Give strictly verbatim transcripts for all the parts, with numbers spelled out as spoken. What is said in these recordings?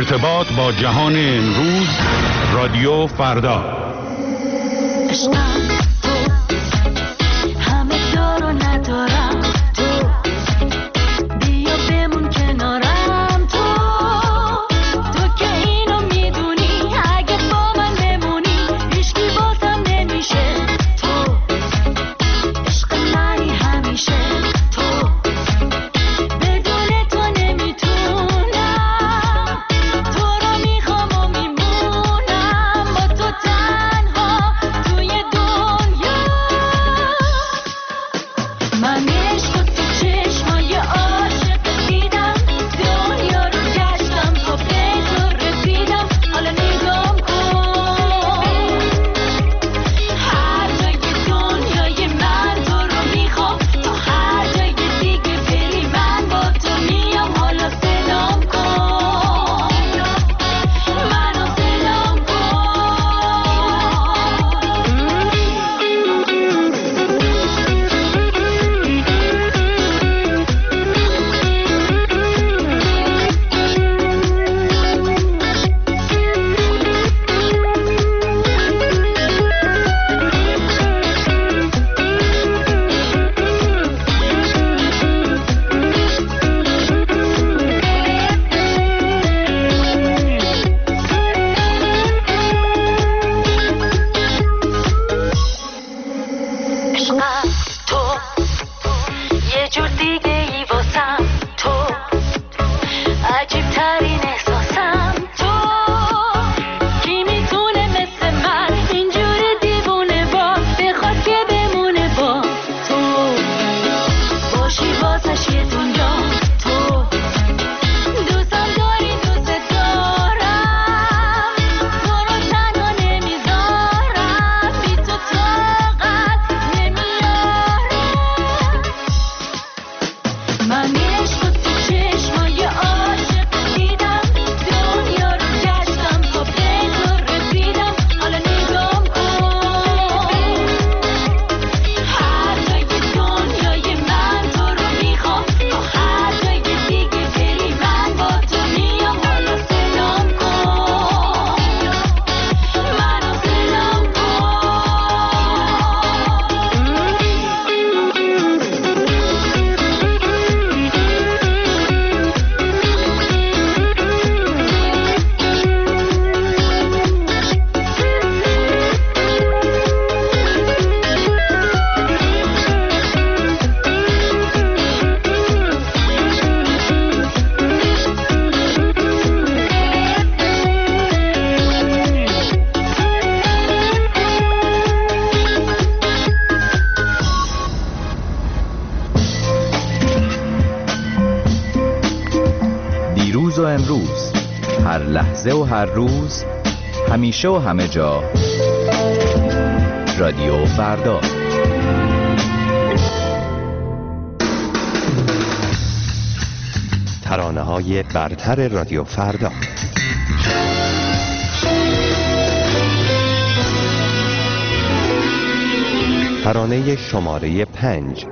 ارتباط با جهان امروز، رادیو فردا. امروز، هر لحظه و هر روز، همیشه و همه جا، رادیو فردا. ترانه‌های برتر رادیو فردا. ترانه شماره پنج.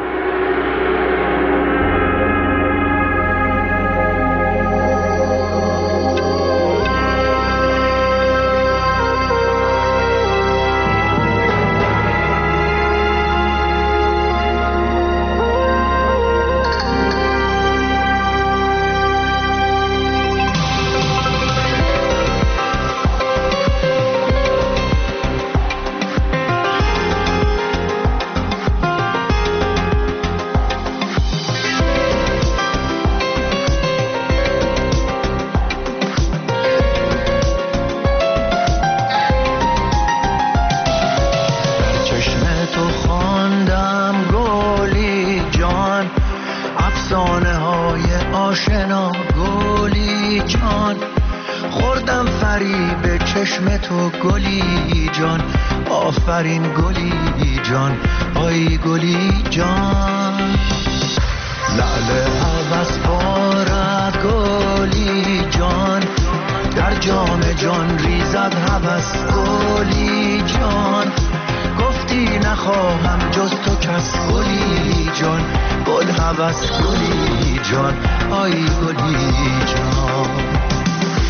آفرین گلی جان، آی گلی جان، لعل عوض بارد گلی جان، در جام جان ریزد هوس گلی جان، گفتی نخواهم جز تو کس گلی جان، گل هوس گلی جان، آی گلی جان.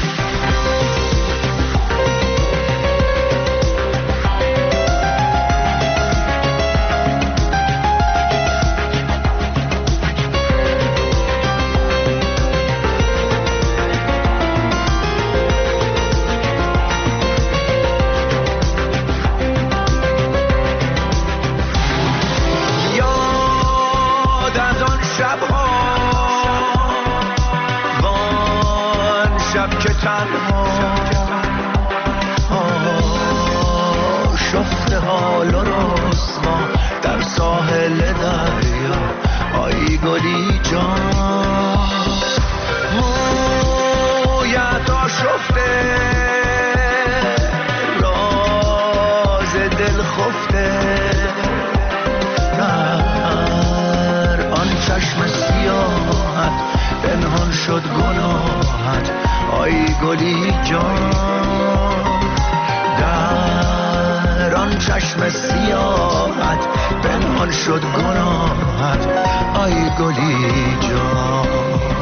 گناهت آی گلی جان، در آن چشم سیاهت پنهان شد گناهت آی گلی جان.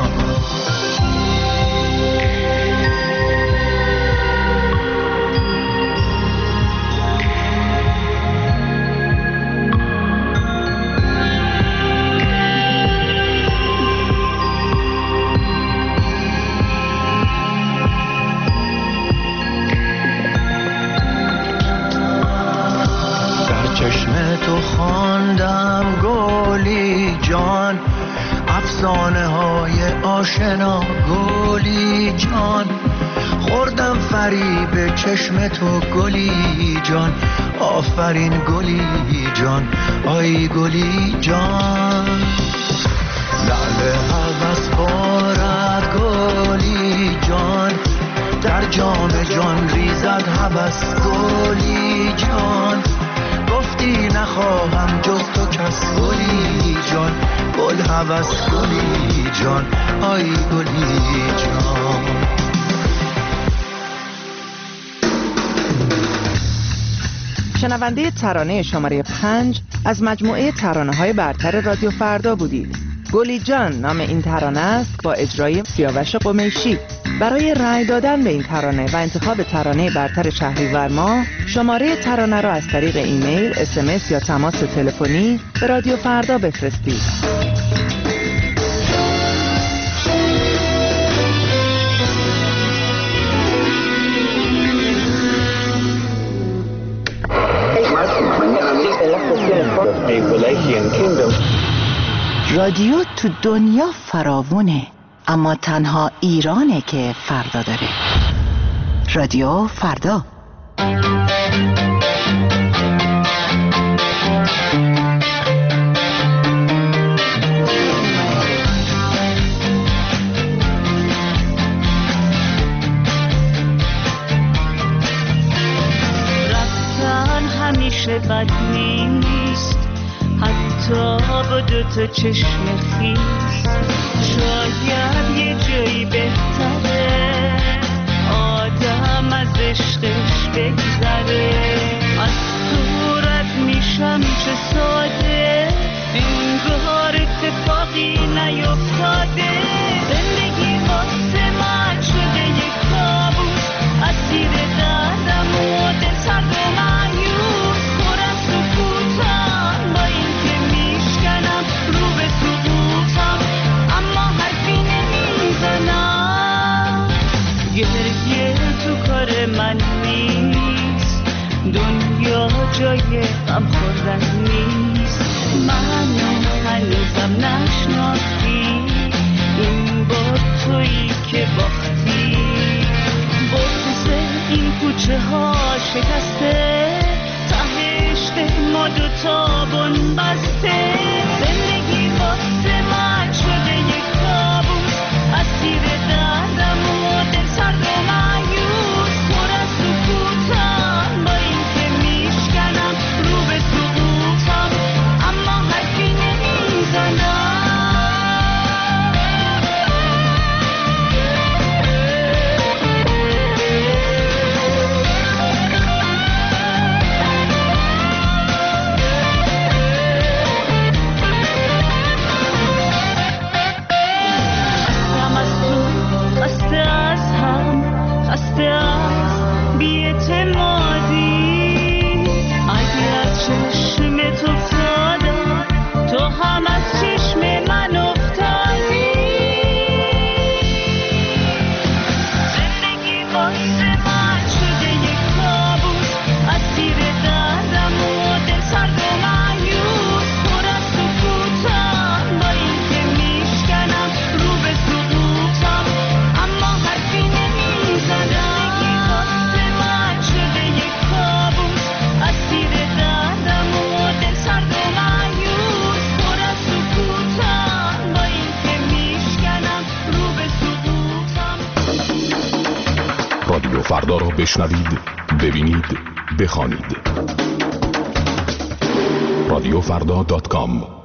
تو خواندم گلی جان، افسانه های آشنا گلی جان، خوردم فریب چشم تو گلی جان، آفرین گلی جان آی گلی جان. لعل هوس بارد گلی جان، در جام جان ریزد هوس گلی جان، گفتی نخواهم جز تو کس گلی جان، گل هوس گلی جان آی گلی جان. شنونده ترانه شماره پنج از مجموعه ترانه‌های برتر رادیو فردا بودید. گلی جان نام این ترانه است با اجرای سیاوش قمیشی. برای رأی دادن به این ترانه و انتخاب ترانه برتر شهریور ماه، شماره ترانه را از طریق ایمیل، اس ام اس یا تماس تلفنی به رادیو فردا بفرستید. رادیو تو دنیا فراوونه، اما تنها ایرانه که فردا داره. رادیو فردا. رفتن همیشه بد نیست، حتی با دو تا چشم خیس. شاید یه جایی بهتره آدم از عشقش بگذره. از تو رد میشم چه ساده، انگار اتفاقی نیفتاده. زندگی واسه من شده یک کابوس، اسیر دردم و دل سرد و مایوس. پر از سکوتم با این که میشکنم رو به سقوطم، اما حرفی نمیزنم. گریه تو کار من نیست، دنیا جای غم خوردن نیست. منو هنوزم نشناختی، این بار تویی که باختی. بغض این کوچه ها شکسته، تهشت ما دوتا بن بسته. زندگی واسه من شده یک کابوس، اسیر دردم و دل سرد و مایوس. پر از سکوتم با این که میشکنم رو به سقوطم، اما حرفی نمیزنم. رادیو فردا را بشنوید، ببینید، بخوانید. رادیو فردا دات کام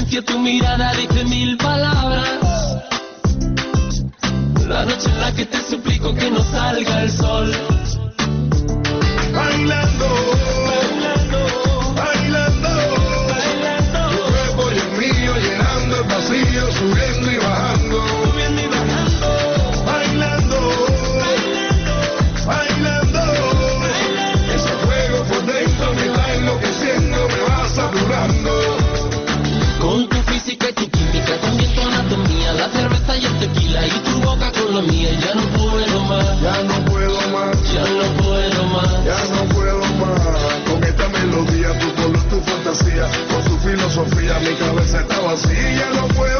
sitio tu mirada dice mil palabras. La noche en la que te suplico que no salga el sol. Bailando, bailando, bailando, bailando. Tu cuerpo y el mío llenando el vacío, subiendo y bajando, subiendo y bajando. Bailando, bailando, bailando, bailando. Ese fuego por dentro me está enloqueciendo, me va saturando. Con tu física y tu química, también tu anatomía, la cerveza y el tequila y tu boca con la mía. Ya no puedo más, ya no puedo más, ya no puedo más, ya no puedo más. Con esta melodía, tu color, tu fantasía, con su filosofía, mi cabeza está vacía. Ya no puedo